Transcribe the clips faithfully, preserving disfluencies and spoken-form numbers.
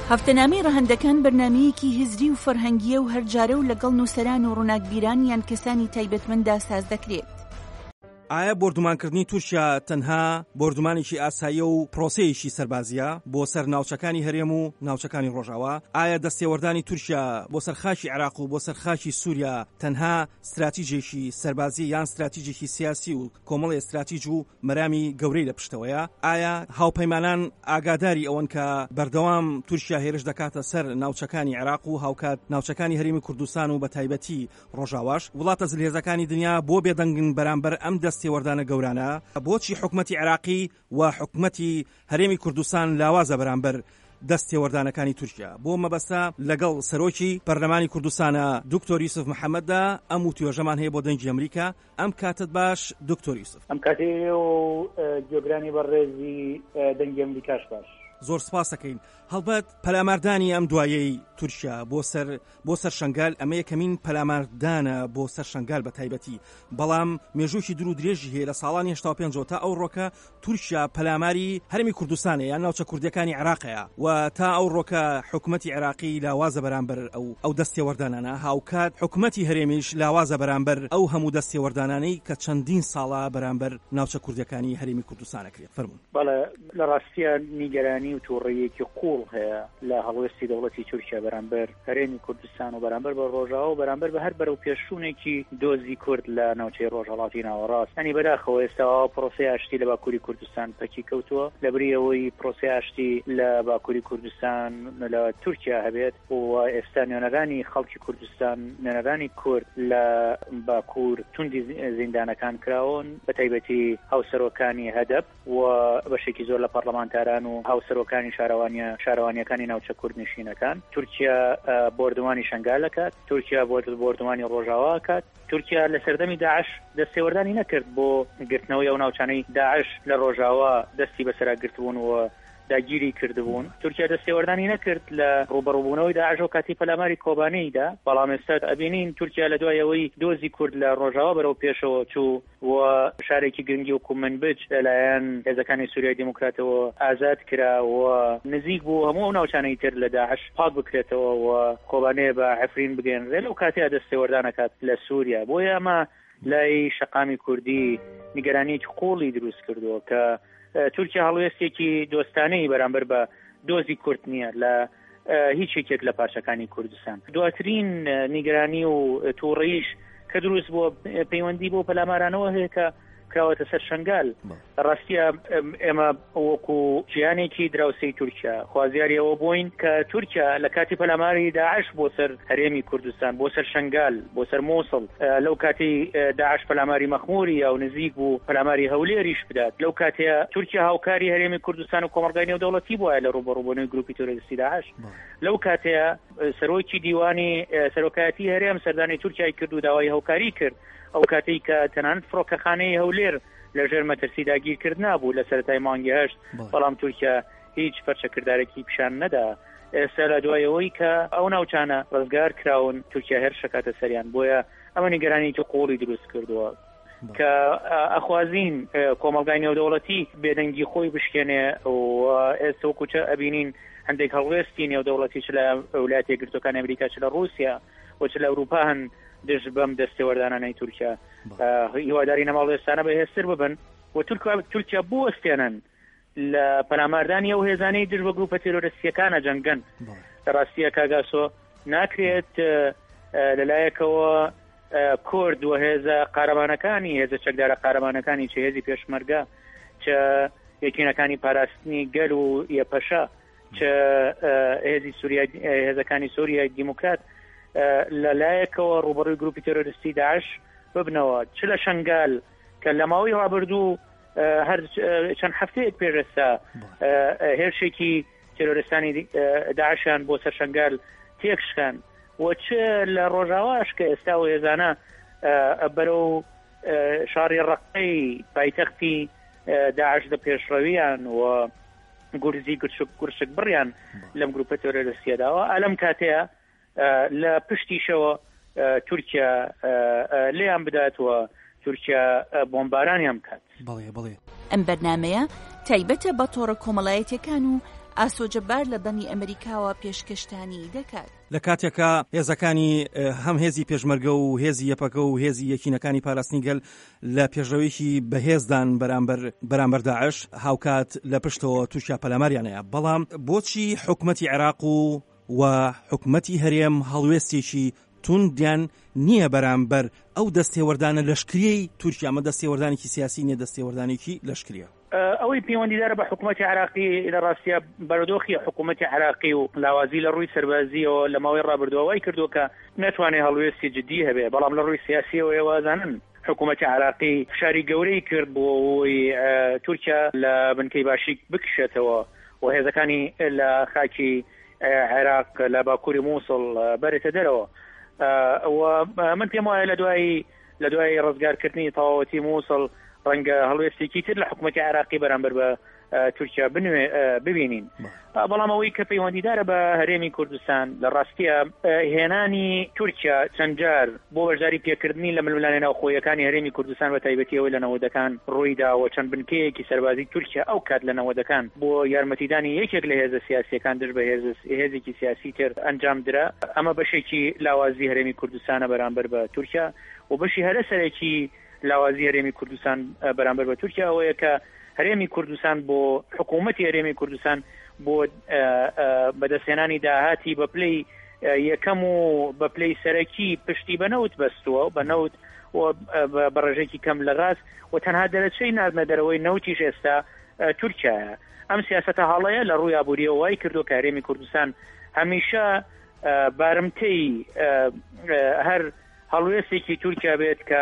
هەفتەنامەی ڕەهەندەکان بەرنامەیەکی هزری و فەرهەنگیە و هەرجارە و لەگەڵ نووسەران و ڕووناکبیران یان کەسانی تایبەتمەندا ساز دەکرێت. ئایا بردومانکردنی تورکیا تەنها بردومانێکی ئاساییە و پرۆسەیەکی سەربازیە بۆ سەر ناوچەکانی هەرێم و ناوچەکانی ڕۆژاوە؟ ئایا دەستێوەردانی تورکیا بۆ سەرخاشی عێراق و بۆ سەرخاشی سووریا تەنها استراتیژێکی سەربازی یان استراتیژێکی سیاسی و کۆمەڵی استراتیژ و مەرامی گەورەی لە پشتەوەیە؟ ئایا هاوپەیمانان ئاگاداری ئەوەن کە بەردەوام تورکیا هێرش دەکاتە سەر ناوچەکانی عێراق و هاوکات ناوچەکانی هەرێمی کوردستان و بە تایبەتی ڕۆژاواش؟ وڵاتە زلهێزەکانی دنیا بۆ بێدەنگن بەرامبەر ئەم دەستێوەردانە گەورانە بۆچی حکومەتی عێراقی و حکومەتی هەرێمی کوردستان لاوازە بەرامبەر دەستێوەردانەکانی تورکیا؟ بۆ مەبەستە لەگەڵ سەرۆکی پەرلەمانی کوردستانە دکتۆر یوسف محەممەددا ئەم و توێژەمان هەیە بۆ دەنگی ئەمریکا. ئەم کاتت باش دکتۆر یوسف. ئەم کاتێ و جێگرانی بەڕێزی دەنگی ئەمریکاش باش. زۆر سپاس دەکەین. هەڵبەت پەلاماردانی ئەم دوایەی تورکیا بۆ سەر بۆ سەر شنگال ئەمە یەکەمین پەلاماردانە بۆ سەر شنگال بە تایبەتی، بەڵام مێژووکی دوور و درێژی هەیە لە ساڵانی هەشتا و پێنج تا ئەو ڕۆکە تورکیا پەلاماری هەرێمی کوردستانە یان ناوچە کوردیەکانی عێراقەیە و تا ئەو ڕۆکە حکومەتی عێراقی لاوازە بەرامبەر ئەو ئەو دەستێوەردانانە، هاوکات حکومەتی هەرێمیش لاوازە بەرامبەر ئەو هەموو دەستێوەردانانەی کە چەندین ساڵە بەرامبەر ناوچە کوردیەکانی هەرێمی کوردستانە کرێت. فەرموون. بەڵێ لە ڕاستیە نیگەرانی و تووڕەیەکی قوڵ هەیە لە هەڵوێستی دەوڵەتی تورکیا بەرامبەر هەرێمی کوردستان و بەرامبەر بە ڕۆژاوا و بەرامبەر بە هەر بەرەو پێشوونێکی دۆزی کورد لە ناوچەی ڕۆژهەڵاتی ناوەڕاست. ئەنی بەداخەوە ئێستا پرۆسەی ئاشتی لە باکووری کوردستان پەکی کەوتووە لەبەرەوەی پرۆسەی ئاشتی لە باکووری کوردستان لە تورکیا هەبێت و ئێستا نوێنەرانی خەڵکی کوردستان نوێنەرانی کورد لە باکوور توندی زیندانەکان کراون، بە تایبەتی هاوسەرۆکانی هەدەب و بەشێکی زۆر لە پەرلەمانتاران و هاوسەرۆکانی شارەوانیە شارەوانیەکانی ناوچە کوردنشینەکان. تورکیا بۆردومانی شنگالەکات، تورکیا بۆردومانی ڕۆژاوا کات. تورکیا لە سەردەمی داعش دەستێوەردانی نەکرد بۆ گرتنەوەی ئەو ناوچانەی داعش لە ڕۆژاوا دەستی بەسەرا گرتبوون و داگیری کردبوون. تورکیا دەستێوەردانی نەکرد لە ڕوبەڕووبوونەوەی داعش و کاتی پەلاماری کۆبانەیدا، بەڵام ئێستا ئەبینین تورکیا لە دوایەوەی دۆزی کورد لە ڕۆژاوا بەرەو پێشەوە چوو و شارێکی گرنگی و کومنبج لەلایەن هێزەکانی سووریای دیموکراتەوە ئازاد کرا و نزیک بوو هەموو ئەو ناوچانەی تر لە داعش پاک بکرێتەوە و کۆبانەیە بە عفرین بگەێنرێت لەو کاتەیە دەستێوەردانەکات لە سووریا. بۆیە ئەمە لای شەقامی کوردی نیگەرانیی قوڵی دروست کردووە کە تورکیا هەڵوێستێکی دۆستانەی بەرامبەر بە دۆزی کورد نییە لە هیچ یەکێک لە پارچەکانی کوردستان. دواترین نیگەرانی و تووڕەییش کە دروست بۆ پەیوەندی بۆ پەلامارانەوە هەیە کە کراوەتە سەر شنگال. ڕاستیە ئێمە وەکو جیانێکی دراوسەی تورکیا خوازیاری ئەوە بووین کە تورکیا لە کاتی پەلاماری داعش بۆ سەر هەرێمی کوردستان بۆ سەر شنگال بۆ سەر مووسڵ لەو کاتی داعش پەلاماری مەخموری یا نزیک بوو پەلاماری هەولێریش بدات. لەو کاتەیە تورکیا هاوکاری هەرێمی کوردستان و کۆمەڵگای نێودەوڵەتی بووە لە ڕوبەڕووبوونەوەی گروپی تۆرۆریستی داعش. لەو کاتەیە سەرۆکی دیوانی سەرۆکایەتی هەرێم سەردانی تورکیای کرد و داوای هاوکاری کرد. ئەو کاتەی کە تەنانەت فڕۆکەخانەی هەولێر لە ژێر مەترسی داگیرکرد نابوو لە سەرەتای مانگی هەشت، بەڵام تورکیا هیچ فەرچەکردارێکی پیشان نەدا. ئێستا لە دوایەوەی کە ئەو ناوچانە ڕزگار کراون تورکیا هێر شەکاتە سەریان، بۆیە ئەمە نیگەرانیی قوڵی دروست کردووە کە ئەخوازین کۆمەڵگای نێودەوڵەتی بێدەنگی خۆی بشکێنێ و ئێستا وەکوچە ئەبینین هەندێک هەڵوێستی نێودەوڵەتی چ لە ویلایەتە یەکگرتووەکانی ئەمریکا چ لە رووسیا و چ لە ئەوروپا هەن دژ بەم دەستێوەردانانەی تورکیا هیواداری نەماڵ ئێستانە بەهێزتر ببن و تورکیا بۆ ئەستێنن لە پەلاماردانی ئەو هێزانەی دژ بە گروپە تێرۆریستیەکانە جەنگن. لە ڕاستیە کاگاسۆ ناکرێت لەلایەکەوە کورد و هێزە قارەمانەکانی هێزە چەکدارە قارەمانەکانی چه هێزی پێشمەرگە چه یەکینەکانی پاراستنی گەل و یەپەشە چه هێزی سووریای هێزەکانی سووریای دیموکرات لەلایەکەوە ڕوبەڕووی گروپی تۆرۆریستی داعش ببنەوە، چ لە شنگال کە لە ماوەی ڕابردوو هەر چەند هەفتەیەک پێشەستا هێرشێکی تێرۆریستانی داعشیان بۆ سەر شنگال تێکشکان و چ لە ڕۆژاواش کە ئێستا و هێزانە بەرەو شاری ڕقەی پایتەختی داعش دە پێشڕەویان و گورزی گورشک بڕیان لەم گروپە تۆرۆریستیەداوە. ئەلەم کاتەیە لە پشتیشەوە تورکیا لێیان بداتەوە، تورکیا بۆمبارانیان بکات. ئەم بەرنامەیە تایبەتە بە تۆڕە کۆمەڵایەتیەکان و ئاسۆ جەبار لە دەمی ئەمریکاوە پێشکەشتانی دەکات. لە کاتێکە هێزەکانی هەم هێزی پێشمەرگە و هێزی یەپەکە و هێزی یەکینەکانی پاراستنی گەل لە پێشڕەوێکی بەهێزدان بەرامبەر بەرامبەر داعش هاوکات لە پشتەوە تووشیا پەلاماریانەیە. بەڵام بۆچی حکومەتی عێراق و و حکومەتی هەرێم هەڵوێستێکی توندیان نییە بەرامبەر ئەو دەستێوەردانە لەشکریەی تورکیا؟ ئەمە دەستێوەردانێکی سیاسی نیە، دەستێوەردانێکی لەشکریە. ئەوەی پەیوەندیدارە بە حکومەتی عراقی لە ڕاستیە بەرەدۆخی حکومەتی عراقی و لاوازی لە ڕووی سەربازیەوە لە ماوەی ڕابردووەوەی کردو کە ناتوانێت هەڵوێستی جدی هەبێ، بەڵام لە ڕووی سیاسیەوە ئێوازانن حکومەتی عراقی فشاری گەورەی کرد بۆ ئەوەی تورکیا لە بنکەی باشی بکشێتەوە و هێزەکانی لە خاکی عێراق لە باکووری مووسڵ بەرێتە دەرەوە. من پێم وایە لە دوای لە دوای ڕزگارکردنی تەواوەتی مووسڵ ڕەنگە هەڵوێستێکی تر لە حکومەتی عراقی بەرامبەر بە تورکیا ببینین. بەڵام ئەوەی کە پەیوەندیدارە بە هەرێمی کوردستان لە ڕاستیە هێنانی تورکیا چەند جار بۆ بەشداری پێکردنی لە ململانە ناوخۆیەکانی هەرێمی کوردستان بە تایبەتیەوەی لە نەوەدەکان ڕوویداوە. چەند بنکەیەکی سەربازی تورکیا ئەو کات لە نەوەدەکان بۆ یارمەتیدانی یەکێک لە هێزە سیاسیەکان دژ بە هێزێکی سیاسی تر ئەنجام درا. ئەمە بەشێکی لاوازی هەرێمی کوردستانە بەرامبەر بە تورکیا و بەشی هەرە سەرێکی لاوازی هەرێمی کوردستان بەرامبەر بە تورکیا ئەوەیە کە هەرێمی کوردستان بۆ حکوومەتی هەرێمی کوردستان بۆ بەدەستێنانی داهاتی بە پلەی یەکەم و بە پلەی سەرەکی پشتی بە نەوت بەستووە بە نەوت بە ڕێژێکی کەم لە غاز و تەنها دەرەچەی ناردنە دەرەوەی نەوتیش ئێستا تورکیایە. ئەم سیاسەتە هەڵەیە لە ڕووی ئابووریەوە وای کردو کە هەرێمی کوردستان هەمیشە بارمتەی هەر هەڵوێستێکی تورکیا بێت کە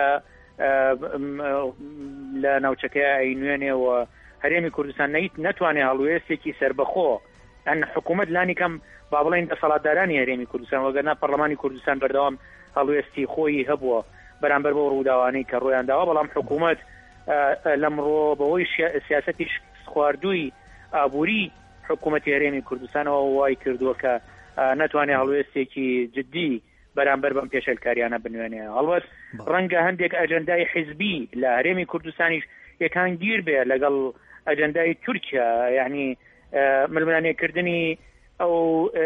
لە ناوچەکەی ئاینوێنێەوە هەرێمی کوردستان نەیت نەتوانێت هەڵوێستێکی سربەخۆ ئەن حکوومەت لانی کەم با بڵێن دەسەڵاتدارانی هەرێمی کوردستان وەگەرنا پەرلەمانی کوردستان بەردەوام هەڵوێستی خۆی هەبووە بەرامبەر بۆ ڕووداوانەی کە ڕۆیان داوە. بەڵام حکوومەت لەمڕۆ بەهۆی سیاسەتی خواردووی ئابووری حکوومەتی هەرێمی کوردستانەوە وای کردووە کە نەتوانێت هەڵوێستێکی جدی بەرامبەر بەم پێشەلکاریانە بنوێنێ. هەڵوەت ڕەنگە هەندێک ئەجەندای حیزبی لە هەرێمی کوردستانیش یەکان گیر بێ لەگەڵ ئەجەندای تورکیا، یعنی ململانێکردنی ئەو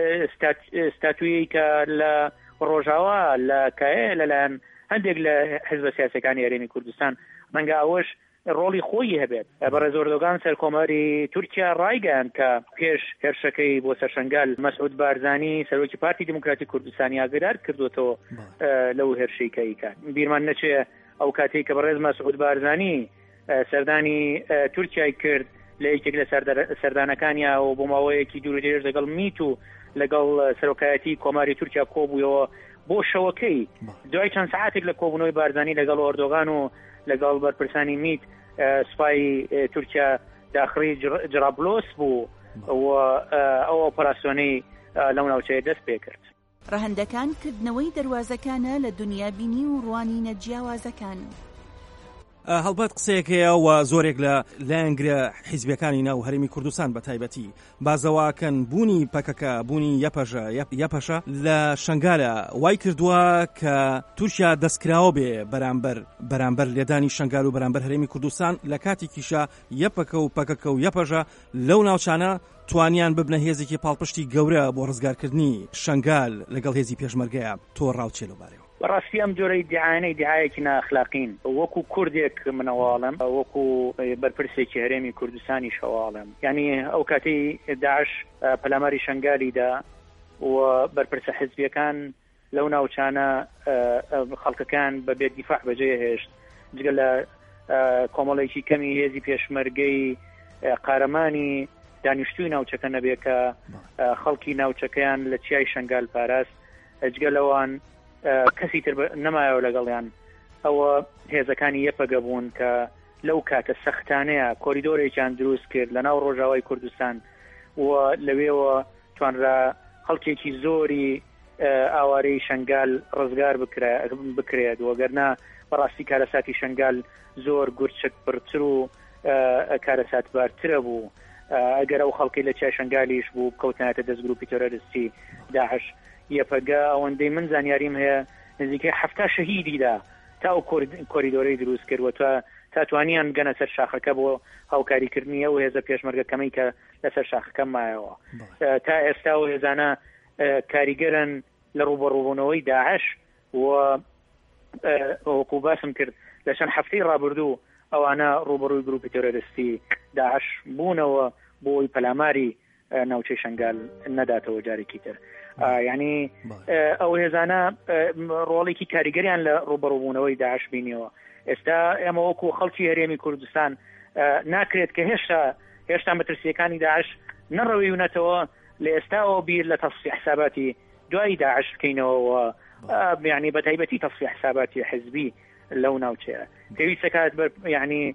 ستاتویی کە لە ڕۆژاوا لە کایە لەلایەن هەندێک لە حیزبە سیاسەکانی هەرێمی کوردستان ڕەنگە ئەوەش ڕۆڵی خۆی هەبێت. بەڕێز ئەردۆغان سەرکۆماری تورکیا ڕایگەیاند کە پێش هێرشەکەی بۆ سەرشەنگال مەسعود بارزانی سەرۆکی پارتی دموکراتی کوردستانی ئاگدار کردوتەوە لەو هێرشەی کەیکات. بیرمان نەچێ ئەو کاتێک کە بەڕێز مەسعود بارزانی سەردانی تورکیای کرد لە یەکێک لە سەردانەکانیا و بۆ ماوەیەکی دوور درێژ لەگەڵ میت و لەگەڵ سەرۆکایەتی کۆماری تورکیا کۆبوویەوە بۆ شەوەکەی. دوای چەند سەعاتێک لە کۆبوونەوەی بارزانی لەگەڵ ئەردۆغان و لەگەڵ بەرپرسانی میت سوپای تورکیا داخڕی جرابلۆس بوو و ئەو ئۆپەراسیۆنەی لەو ناوچەیە دەست پێ کرد. ڕەهەندەکان کردنەوەی دەواازەکانە لە دنیا بینی و ڕوانینە جیاوازەکان. هەڵبەت قسەیەکەیە و زۆرێک لە لایەنگرە حیزبەکانی ناو هەرێمی کوردستان بە تایبەتی بازەواکەن بوونی پەکەکە بوونی یەپەژە یەپەشە لە شنگالە وای کردووە کە تورکیا دەستکراوە بێ بەرامبەر بەرامبەر لێدانی شنگال و بەرامبەر هەرێمی کوردستان لە کاتێکیشە یەپەکە و پەکەکە و یەپەژە لەو ناوچانە توانیان ببنە هێزێکی پاڵپشتی گەورە بۆ ڕزگارکردنی شنگال لەگەڵ هێزی پێشمەرگەیە. تۆ ڕاوچێلەوبارەوە. بەڕاستی ئەم جۆرەی دیعانەی دیعایەکی ناخلاقین وەکو کوردێک منەواڵم وەکو بەرپرسێکی هەرێمی کوردستانی شەواڵم. یعنی ئەو کاتی داعش پەلاماری شنگالیدا و بەرپرسە حیزبیەکان لەو ناوچانە خەڵکەکان بەبێ دیفاع بەجێ هێشت جگە لە کۆمەڵێکی کەمی هێزی پێشمەرگەی قارەمانی دانیشتووی ناوچەکە نەبێ کە خەڵکی ناوچەکەیان لە چیای شنگال پاراست جگە لەوان کەسی تر نەمایەوە لەگەڵیان. ئەوە هێزەکانی یەپەگە بوون کە لەو کاتە سەختانەیە کۆریدۆرێکیان دروست کرد لە ناو ڕۆژاوای کوردستان و لەوێەوە توانرا خەڵکێکی زۆری ئاوارەی شنگال ڕزگار بکرێت وەگەرنا بەڕاستی کارەساتی شنگال زۆر گورچک پرتر و کارەسات بارترە بوو. ئەگەر ئەو خەڵکی لە چای شنگالیش بوو کەوتنایەتە دەستگروپی تۆرۆریستی داعش یەپەگا ئەوەندەی من زانیاریم هەیە نزیکەی هەفتا شەهیدیدا تا ئەو کۆریدۆرەی دروست کردوە تا تاتوانیان گەنە سەر شاخەکە بۆ هاوکاریکردنیە و هێزە پێشمەرگەکەمەی کە لەسەر شاخەکە مایەوە تا ئێستا و هێزانە کاریگەرن لە ڕوبەڕووبوونەوەی داعش و وەکو باسم کرد لە چەند هەفتەی ڕابردوو ئەوانە ڕوبەڕووی گروپی تێرۆریستی داعش بوونەوە بۆی پەلاماری ناوچەی شنگال نەداتەوە جارێکی تر. یعنی ئەو هێزانە ڕۆڵێکی کاریگەریان لە ڕوبەڕووبوونەوەی داعش بینیەوە. ئێستا ئێمە وەکو خەڵکی هەرێمی کوردستان ناکرێت کە هێشتا هێشتا مەترسیەکانی داعش نەڕەویونەتەوە لە ئێستاەوە بیر لە تەفسیح حساباتی دوای داعش بکەینەوە، یعنی بە تایبەتی تەفسیح حساباتی حزبی لەو ناوچەیە پێویستە کات یعنی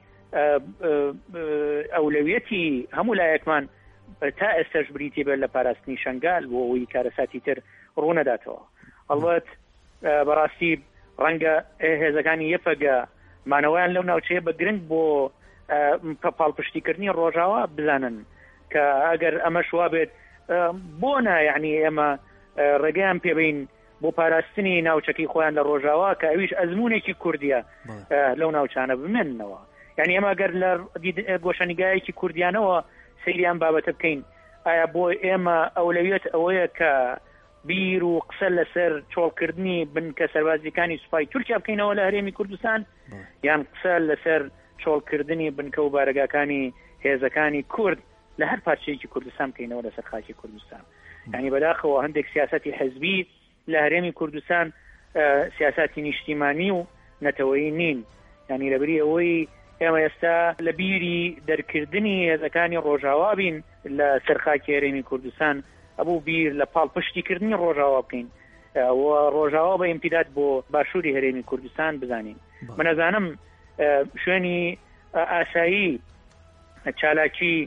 ئەولەویەتی هەموو لایەکمان تا ئێستاش بریتی بێت لە پاراستنی شنگال بۆ ئەوەی کارەساتی تر ڕوونەداتەوە. ئەڵبەت بەڕاستی ڕەنگە هێزەکانی یەفەگە مانەوەیان لەو ناوچەیە بە گرنگ بۆ پاڵپشتیکردنی ڕۆژاوە بزانن کە ئەگەر ئەمە شوا بێت بۆنە یعنی ئێمە ڕێگەیان پێبین بۆ پاراستنی ناوچەکەی خۆیان لە ڕۆژاوە کە ئەویش ئەزمونێکی کوردیە لەو ناوچانە بمێننەوە. یعنی ئێمە گەر لە گۆشەنیگایەکی کوردیانەوە سەیریان بابەتە بکەین، ئایا بۆ ئێمە ئەولەویەت ئەوەیە کە بیر و قسە لەسەر چۆڵکردنی بنکە سەربازیەکانی سوپای تورکیا بکەینەوە لە هەرێمی کوردستان، یان قسە لەسەر چۆڵکردنی بنکە و بارگاکانی هێزەکانی کورد لە هەر پارچەیەکی کوردستان بکەینەوە لەسەر خاکی کوردستان. یعنی بەداخەوە هەندێک سیاسەتی حزبی لە هەرێمی کوردستان سیاسەتی نیشتیمانی و نەتەوەیی نین. یعنی لەبری ئەوەی ئێمە ئێستا لە بیری دەرکردنی هێزەکانی ڕۆژاوا بین لە سەرخاکی هەرێمی کوردستان، ئەبوو بیر لە پاڵپشتیکردنی ڕۆژاوا بکەین و ڕۆژاوا بە ئیمتیداد بۆ باشووری هەرێمی کوردستان بزانین. من ئەزانم شوێنی ئاسایی چالاکی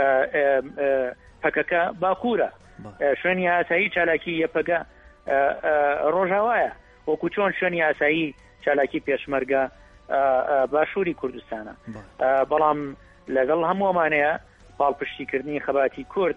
پەکەکە باکوورە، شوێنی ئاسایی چالاکی یەپەگە ڕۆژاوایە، وەکو چۆن شوێنی ئاسایی چالاکی پێشمەرگە باشووری کوردستانە. بەڵام لەگەڵ هەمووەمانەیە پاڵپشتیکردنی خەباتی کورد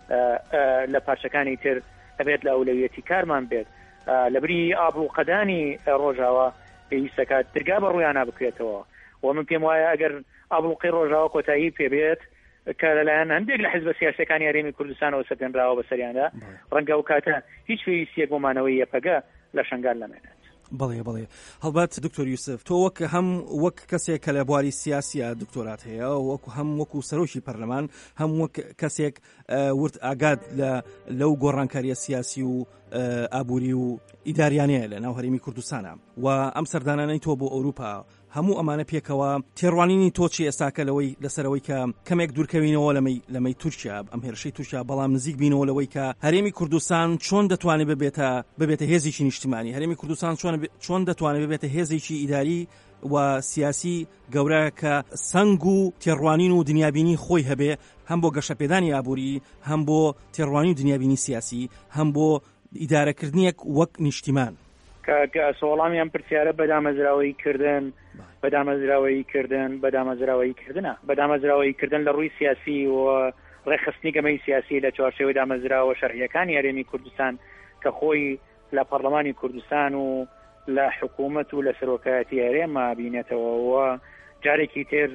لە پارچەکانی تر ئەبێت لە ئەولەویەتی کارمان بێت. لەبری ئابڵوقەدانی ڕۆژاوە پێویستە کات دەرگا بە ڕوویانە بکرێتەوە و من پێم وایە ئەگەر ئابڵوقی ڕۆژاوە کۆتایی پێبێت کە لەلایەن هەندێک لە حیزبە سیاسیەکانی هەرێمی کوردستانەوە سەپێنراوە بەسەریاندا، ڕەنگە ئەو کاتە هیچ پێویستیە بۆمانەوەی یەپەگە لە شنگال نامێنێت. بەڵێ بەڵێ هەڵبەت دکتۆر یوسف، تۆ وەک هەم وەک کەسێک کە لە بواری سیاسیە دکتۆرات هەیە، وەکو هەم وەکو سەرۆکی پەرلەمان، هەم وەک کەسێک ورد ئاگاد لە لەو گۆڕانکاریە سیاسی و ئابووری و ئیداریانەیە لە ناو هەرێمی کوردستانە و ئەم سەردانانەی تۆ بۆ ئەوروپا هەموو ئەمانە پێکەوە تێڕوانینی تۆچی ئێستاکە لەوەی لەسەرەوەی کە کەمێک دوورکەوینەوە لەمەی لەمەی تورکیا، ئەم هێرشەی تورکیا، بەڵام نزیک بینەوە لەوەی کە هەرێمی کوردستان چۆن دەتوانێت ببێتە ببێتە هێزێکی نیشتیمانی، هەرێمی کوردستان چۆن دەتوانێت ببێتە هێزێکی ئیداری و سیاسی گەورە کە سنگ و تێڕوانین و دنیابینی خۆی هەبێ، هەم بۆ گەشەپێدانی ئابووری، هەم بۆ تێڕوانی و دنیابینی سیاسی، هەم بۆ ئیدارەکردنیەک وەک نیشتیمان. کە سوڵامیان پرسیارە بەدامەزراوەی کردن بەدامەزراوەی کردن بەدامەزراوەی کردنە بەدامەزراوەی کردن لە ڕووی سیاسی و ڕێخستنی گەمەی سیاسی لە چوارچێوەی دامەزراوە شەرعیەکانی هەرێمی کوردستان کە خۆی لە پەرلەمانی کوردستان و لە حکوومەت و لە سەرۆکایەتی هەرێمە بینێتەوە و جارێکی تر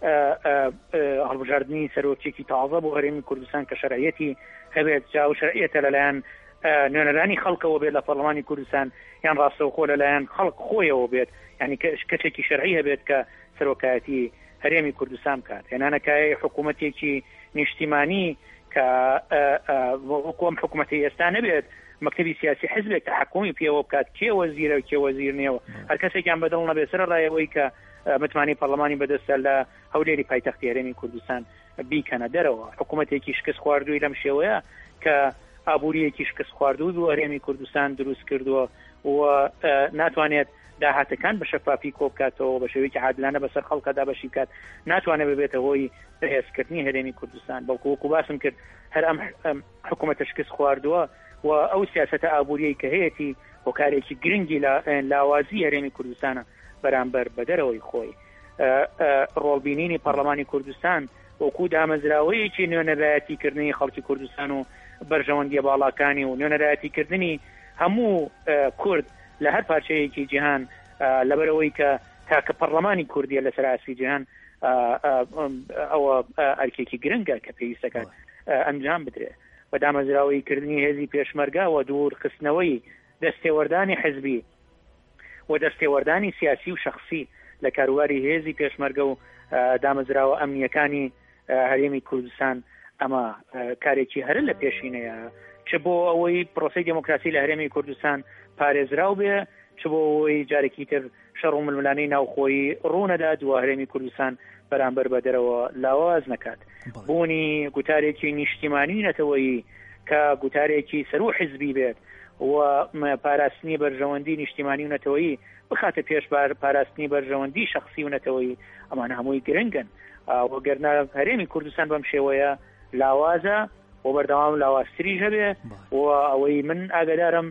هەڵبژاردننی سەرۆکێکی تازە بۆ هەرێمی کوردستان کە شەرعیەتی هەبێت جا و شەرعیەتە لەلایەن نوێنەرانی خەڵکەوە بێت لە پەرلەمانی کوردستان یان ڕاستەوخۆ لەلایەن خەڵک خۆیەوە بێت، یعنی کەسێکی شەرعی هەبێت کە سەرۆکایەتی هەرێمی کوردستان بکات، هێنانەکایە حکوومەتێکی نیشتیمانی کە وەکوم حکوومەتی ئێستا نەبێت مەکتەبی سیاسی حزبێک تحکومی پێوە بکات کێ وەزیرە و کێ وەزیر نێەوە، هەر کەسێکیان بەدڵ نەبێت سەر ڕایەوەی کە متمانی پەرلەمانی بەدەستە لە هەولێری پایتەختی هەرێمی کوردستان بیکەنە دەرەوە. حکوومەتێکی شکست خواردووی لەم شێوەیە کە ئابووریەکی شکست خواردوو و هەرێمی کوردستان دروست کردووە و ناتوانێت داهاتەکان بە شەفافی کۆ بکاتەوە بە شێوەیەکی عادلانە بەسەر خەڵکەدا بەشی بکات، ناتوانێت ببێتە هۆی بەهێزکردنی هەرێمی کوردستان. بەڵکو وەکو باسم کرد هەر ئەم حکوومەتە شکست خواردووە و ئەو سیاسەتە ئابووریەی کە هەیەی هۆکارێکی گرنگی لاوازی هەرێمی کوردستانە بەرامبەر بە دەرەوەی خۆی. ڕۆڵبینینی پەرلەمانی کوردستان وەکو دامەزراوەیەکی نوێنەرایەتیکردنی خەڵکی کوردستان و بەرژەوەندیە باڵاکانی و نوێنەرایەتیکردنی هەموو کورد لە هەر پارچەیەکی جیهان لەبەرەوەی کە تاکە پەرلەمانی کوردیە لەسەر ئاستی جیهان ئەوە ئەرکێکی گرنگە کە پێویستەکات ئەنجام بدرێت بە دامەزراوەی کردنی هێزی پێشمەرگا و دوورخستنەوەی دەستێوەردانی حزبی و دەستێوەردانی سیاسی و شخصی لە کاروباری هێزی پێشمەرگە و دامەزراوە ئەمنیەکانی هەرێمی کوردستان ئەمە کارێکی هەرە لە پێشینەیە چ بۆ ئەوەی پرۆسەی دموکراسی لە هەرێمی کوردستان پارێزراو بێ چ بۆ ئەوەی جارێکی تر شەڕ و ململانەی ناوخۆیی ڕوونەدات و هەرێمی کوردستان بەرامبەر بە دەرەوە لاواز نەکات بوونی گوتارێکی نیشتیمانی نەتەوەیی کە گوتارێکی سەرو حزبی بێت و پاراستنی بەرژەوەندی نیشتیمانی و نەتەوەیی بخاتە پێش پاراستنی بەرژەوەندی شخصی و نەتەوەیی ئەمانە هەمووی گرنگن وەگەرنا هەرێمی کوردستان بەم شێوەیە لاوازە و بەردەوام لاوازتری هەبێ و ئەوەی من ئاگادارم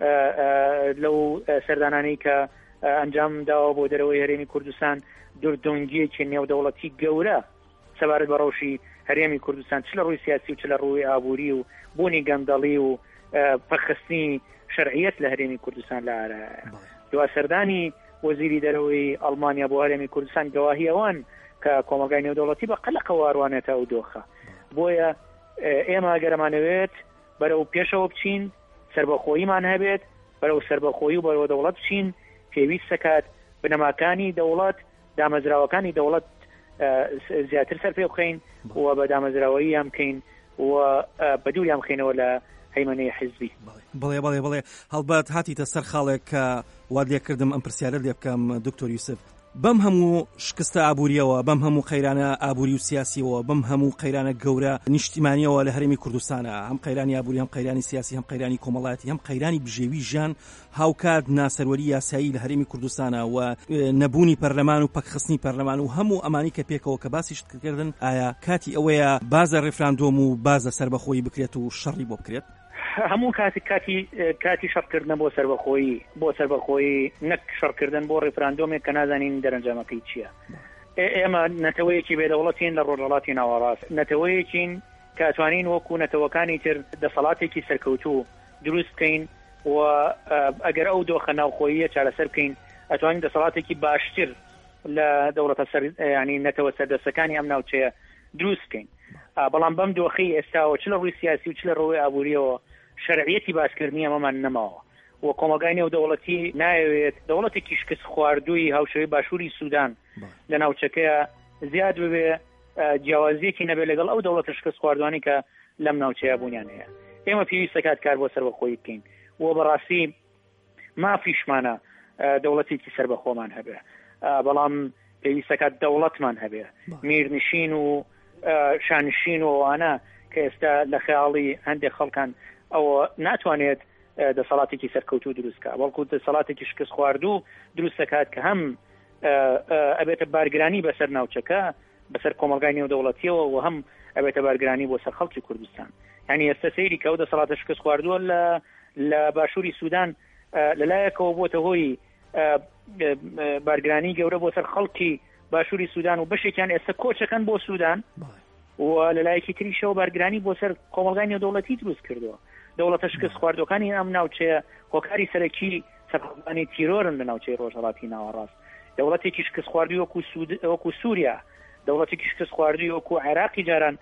لەو سەردانانەی کە ئەنجام داوە بۆ دەرەوەی هەرێمی کوردستان دوردۆنگیەکی نێودەوڵەتی گەورە سەبارەت بە ڕەوشی هەرێمی کوردستان چ لە ڕووی سیاسی و چ لە ڕووی ئابووری و بوونی گەندەڵی و پەرخستنی شەرعیەت لە هەرێمی کوردستان لە ئارایە دواسەردانی وەزیری دەرەوەی ئەڵمانیا بۆ هەرێمی کوردستان گەواهی ئەوان کە کۆمەلگای نێودەوڵەتی بە قەلەقە واڕوانێتە ئەو دۆخە بۆیە ئێمە گەرەمانەوێت بەرەو پێشەوە بچین سربەخۆییمان هەبێت بەرەو سربەخۆیی و بەرەوە دەوڵەت بچین پێویست سەکات بنەماکانی دەوڵەت دامەزراوەکانی دەوڵەت زیاتر سەر پێ بخەین و بە دامەزراوەیی یان بکەین و بەدوو یان بخەینەوە لە هەیمەنەی حزبی. بڵێ بڵێ بڵێ هەڵبەت هاتیتە سەر خاڵێک کە وا لێکردم ئەم پرسیارە لێ بکەم دکتۆر یوسف بەم هەموو شکستە ئابووریەوە بەم هەموو قەیرانە ئابووری و سیاسیەوە بەم هەموو قەیرانە گەورە نیشتیمانیەوە لە هەرێمی کوردستانە هەم قەیرانی ئابووری هەم قەیرانی سیاسی هەم قەیرانی کۆمەڵایەتی هەم قەیرانی بژێوی ژان هاوکات ناسەروەری یاسایی لە هەرێمی کوردستانە و نەبوونی پەرلەمان و پەکخستنی پەرلەمان و هەموو ئەمانی کە پێکەوە کە باسی شتکردن ئایا کاتی ئەوەیە بازە ڕێفراندۆم و بازە سەربەخۆیی بکرێت و شەڕی بۆ بکرێت هەموو کاتی کاتی کاتی شەڕکردن بۆ سەربەخۆیی بۆ سەربەخۆیی نەک شەڕکردن بۆ ڕێفراندۆمێک کە نازانین دەرەنجامەکەی چییە ئێمە نەتەوەیەکی بێدەوڵەتین لە ڕۆژهەڵاتی ناوەڕاست نەتەوەیەکین کاتوانین وەکو نەتەوەکانی تر دەسەڵاتێکی سەرکەوتوو دروست بکەین و ئەگەر ئەو دۆخە ناوخۆییە چارەسەر بکەین ئەتوانین دەسەڵاتێکی باشتر لە دەوڵەتە سەر ینی نەتەوە سەردەستەکانی ئەم ناوچەیە دروست بکەین بەڵام بەم دۆخەی ئێستاوە چ لە ڕووی سیاسی و چ لە ڕووی ئابووریەوە شەرعیەتی باسکردنی ئەمەمان نەماوە و کۆمەلگای نێودەوڵەتی نایەوێت دەوڵەتێکی شکست خواردووی هاوشێوەی باشووری سوودان لە ناوچەکەیە زیاد ببێ جیاوازیەکی نەبێت لەگەڵ ئەو دەوڵەتە شکست خواردوانی کە لەم ناوچەیە بوونیان هەیە ئێمە پێویستە کات کار بۆ سەربەخۆیی بکەین و بەڕاستی مافیشمانە دەوڵەتێکی سەربەخۆمان هەبێ بەڵام پێویستە کات دەوڵەتمان هەبێ میرنشین و شانشین و ئەوانە کە ئێستا لە خەیاڵی هەندێک خەڵکان ئەوە ناتوانێت دەسەڵاتێکی سەرکەوتوو دروستکە بەڵکو دەسەڵاتێکی شکست خواردوو دروست دەکات کە هەم ئەبێتە بارگرانی بەسەر ناوچەکە بەسەر کۆمەلگای نێودەوڵەتیەوە و هەم ئەبێتە بارگرانی بۆ سەر خەڵکی کوردستان یعنی ئێستا سەیری کە ئەو دەسەڵاتە شکست خواردووە لە لە باشووری سوودان لەلایەکەوە بۆتە هۆی بارگرانی گەورە بۆ سەر خەڵکی باشووری سوودان و بەشێکیان ئێستا کۆچەکەن بۆ سوودان و لەلایەکی تریشەوە بارگرانی بۆ سەر کۆمەلگای نێودەوڵەتی دروست کردووە دەوڵەتە شکست خواردوەکانی ئەم ناوچەیە هۆکاری سەرەکی سەرکردنی تیرۆرن لە ناوچەی ڕۆژهەڵاتی ناوەڕاست دەوڵەتێکی شکست خواردووی وەکو سووریا دەوڵەتێکی شکست خواردووی وەکو عێراقی جاران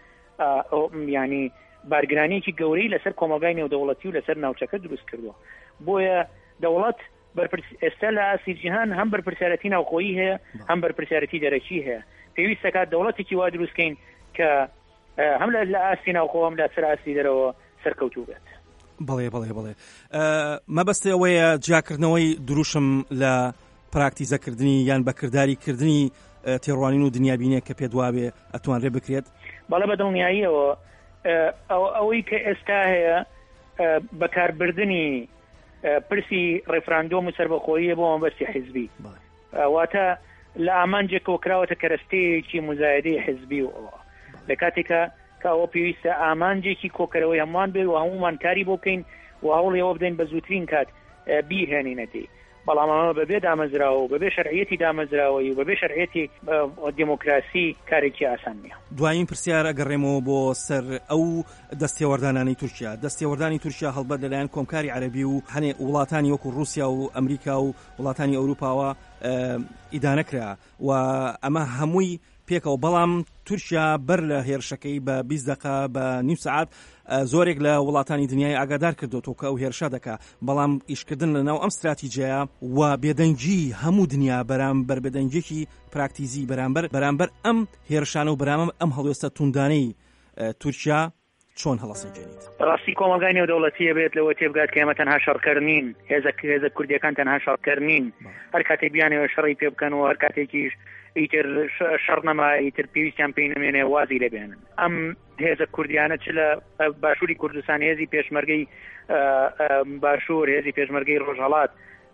ینی بارگرانیەکی گەورەی لەسەر کۆمەلگای نێودەوڵەتی و لەسەر ناوچەکە دروست کردووە بۆیە دەوڵەت ئێستا لە ئاسی جیهان هەم بەرپرسیارەتی ناوخۆیی هەیە هەم بەرپرسیارەتی دەرەکی هەیە پێویستە کات دەوڵەتێکی وا دروستکەین کە هەم لە ئاسی ناوخۆ هەم لە سەر ئاسی دەرەوە سەرکەوتوو بێت بڵێ بڵێ بڵێ مەبەستە ئەوەیە جاکردنەوەی دروشم لە پراکتیزەکردنی یان بەکرداریکردنی تێڕوانین و دنیابینێک کە پێدوابێ ئەتوانرێ بکرێت بەڵێ بەدڵنیاییەوە ئەوەی کە ئێستا هەیە بەکاربردنی پرسی ڕێفراندۆم و سەربەخۆییە بۆ مەبەستی حیزبی واتە لە ئامانجێکەوە کراوەتە کەرەستەیەکی مزایدەی حیزبی و ئەوە لە کاتێکە کە ئەوە پێویستە ئامانجێکی کۆکەرەوەی هەمووان بێ و هەمومان کاری بۆ بکەین و هەوڵ ئێوە بدەین بە زووترین کات بیهێنینەتی بەڵام ئەمە بەبێ دامەزراوە و بەبێ شەرعیەتی دامەزراوەی و بەبێ شەرعیەتی دیموکراسی کارێکی ئاسان نییە. دوایین پرسیار ئەگەڕێمەوە بۆ سەر ئەو دەستێوەردانانی تورکیا. دەستێوەردانی تورکیا هەڵبەت لەلایەن کۆمکاری عەرەبی و هەنێ وڵاتانی وەکو رووسیا و ئەمریکا و وڵاتانی ئەوروپاوە ئیدانەکرا و ئەمە هەمووی پێکەوە، بەڵام تورکیا بەر لە هێرشەکەی بە بیست دقە بە نیم سعات زۆرێک لە وڵاتانی دنیای ئاگادار کردوەوە کە ئەو هێرشە دەکا، بەڵام ئیشکردن لەناو ئەم استراتیجەیە و بێدەنگی هەموو دنیا بەرامبەر بێدەنگێکی پراکتیزی بەرامبەر بەرامبەر ئەم هێرشانە و بەرامبەر ئەم هەڵوێستە توندانەی تورکیا چۆن هەڵەسەنجێنیت؟ ڕاستی کۆمەلگای نێودەوڵەتیە بێت لەوە تێبگات کە ئێمە تەنها شەڕکردنین، هێزە کوردیەکان تەنها شەڕکردنین، هەر کاتێک بیانەوە شەڕی پێ بکەن و هەر کاتێکیش ئیتر شەڕ نەما ئیتر پێویستیان پێی نەمێنێ وازی لێبێنن. ئەم هێزە کوردیانە چ لە باشووری کوردستان هێزی پێشمەرگەی باشوور، هێزی پێشمەرگەی ڕۆژهەڵات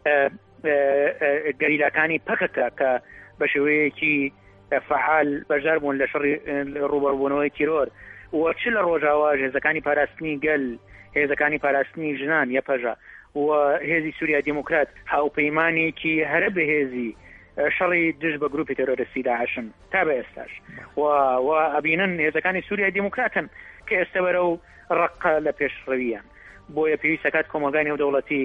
گەریلاکانی پەکەکە کە بە شێوەیەکی فعال بەشدار بوون لە شەڕی ڕوبەڕبوونەوەی تیرۆر، و چ لە ڕۆژاواژ هێزەکانی پاراستنی گەل، هێزەکانی پاراستنی ژنان یەپەژە و هێزی سووریا دیموکرات هاوپەیمانێکی هەرە بەهێزی شەڕی دژ بە گروپی تەرۆریستی داعشن تا بە ئێستاش و ئەبینن هێزەکانی سووریا دیموکراتن کە ئێستا بەرەو ڕقە لە پێشڕەویان. بۆیە پێویستە کات کۆمەلگای نێودەوڵەتی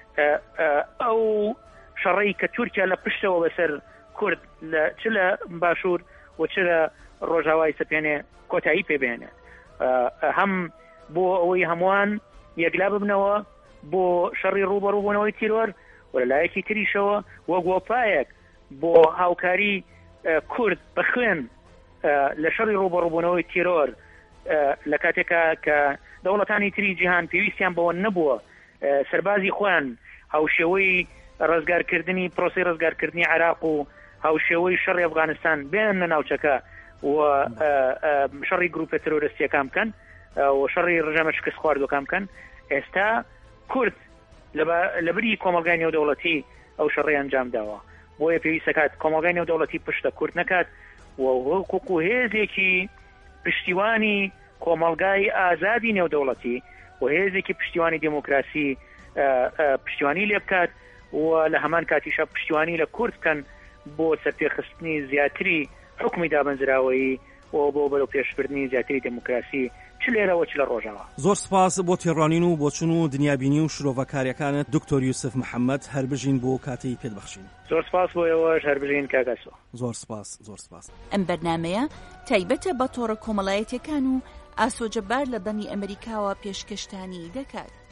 ئەو شەڕی کە تورکیا لە پشتەوە بەسەر کورد چ لە باشوور و چ لە ڕۆژاوای سەپێنێ کۆتایی پێبێنێ، هەم بۆ ئەوەی هەمووان یەکلا ببنەوە بۆ شەڕی ڕوبەڕووبوونەوەی تیرۆر و لەلایەکی تریشەوە وە گۆپایەک بۆ هاوکاری کورد بە خوێن لە شەڕی ڕوبەڕووبوونەوەی تیرۆر لە کاتێکا کە دەوڵەتانی تری جیهان پێویستیان بەوە نەبووە سەربازی خۆیان هاوشێوەی ڕزگارکردنی پرۆسی ڕزگارکردنی عێراق و هاوشێوەی شەڕی ئەفغانستان بێن لە ناوچەکە و شەڕی گروپە تەرۆریستیەکان بکەن و شەڕی ڕژەمە شکست خواردوەکان بکەن. ئێستا کورد لەبری کۆمەلگای نێودەوڵەتی ئەو شەڕی ئەنجام داوە، بۆیە پێویستە کات کۆمەلگای نێودەوڵەتی پشتە کورد نەکات و وەکو هێزێکی پشتیوانی کۆمەلگای ئازادی نێودەوڵەتی و هێزێکی پشتیوانی دموکراسی پشتیوانی لێ بکات و لە هەمان کاتیشە پشتیوانی لە کورد بکەن بۆ سەرپێخستنی زیاتری حکمی دابەنزراوەیی و بۆ بەرەو پێشبردنی زیاتری دموکراسی چ لێرەوە چ لە ڕۆژەوە. زۆر سپاس بۆ تێڕوانین و بۆ چون و دنیابینی و شرۆڤەکاریەکانت دکتۆر یوسف محەممەد، هەربژین بۆ کاتەی پێدبەخشین. زۆر سپاس بۆ ئێوەش هەربژین کاکەسۆ. زۆر سپاس زۆر سپاس. ئەم بەرنامەیە تایبەتە بە تۆڕە کۆمەڵایەتیەکان و ئاسۆجەبار لە دەمی ئەمریکاوە پێشکەشتانی دەکات.